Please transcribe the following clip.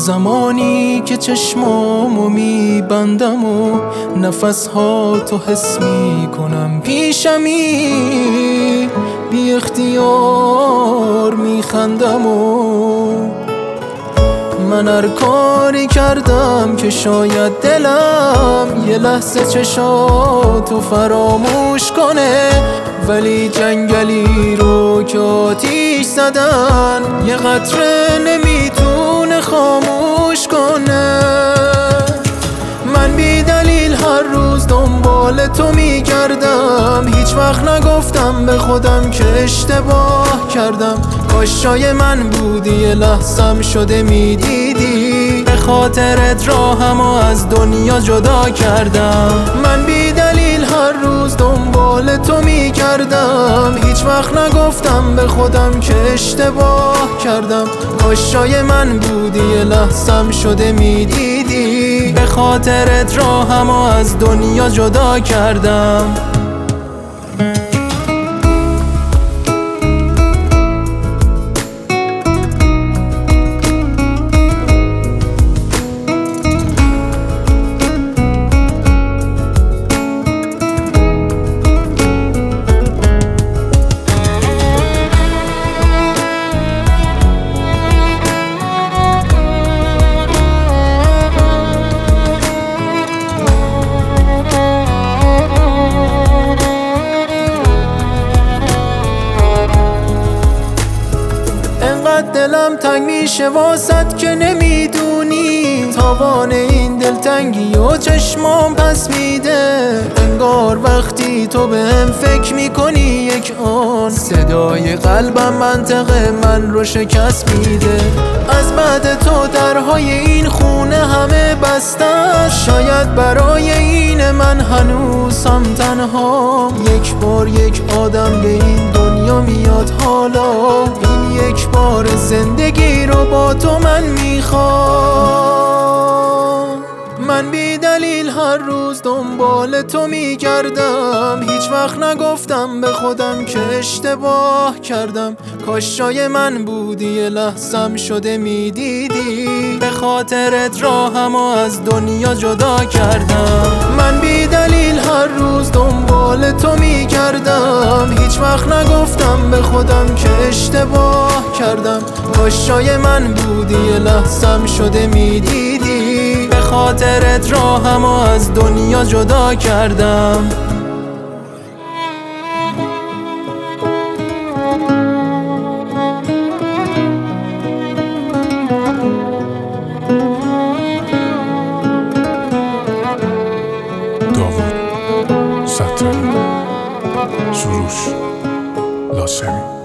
زمانی که چشمامو میبندم و نفسها تو حس میکنم پیشمی، بی اختیار میخندم و من هر کاری کردم که شاید دلم یه لحظه چشاتو فراموش کنه، ولی جنگلی رو که آتیش زدن یه قطره نمیتونه خاموش کنه. من بی دلیل هر روز دنبال تو میگردم، هیچ وقت نگفتم به خودم که اشتباه کردم. کاش جای من بودی یه لحظم شده میدیدی، به خاطرت راهمو از دنیا جدا کردم. من بی دلیل هر روز دنبال تو میگردم، هیچ وقت نگفتم به خودم که اشتباه کردم. کاش جای من بودی یه لحظم شده میدیدی، به خاطرت راهمو از دنیا جدا کردم. دلم تنگ میشه واسط که نمیدونی تاوان این دلتنگی و چشمام پس میده. انگار وقتی تو بهم فکر میکنی یک آن صدای قلبم منطق من رو شکست میده. از بعد تو درهای این خونه همه بسته، شاید برای این من هنوزم تنها. یک بار یک آدم به این دنیا میاد، حالا این یک بار زندگی رو با تو من میخوام. من بی دلیل هر روز دنبال تو میگردم، هیچ وقت نگفتم به خودم که اشتباه کردم. کاش جای من بودی یه لحظم شده میدیدی، به خاطرت راهمو از دنیا جدا کردم. من بی دلیل هر روز دنبال تو میگردم، هیچ وقت نگفتم به خودم که اشتباه کردم. کاش جای من بودی یه لحظم شده میدیدی، به خاطرت راهمو از دنیا جدا کردم. داوود ستاری، سروش لاسمی.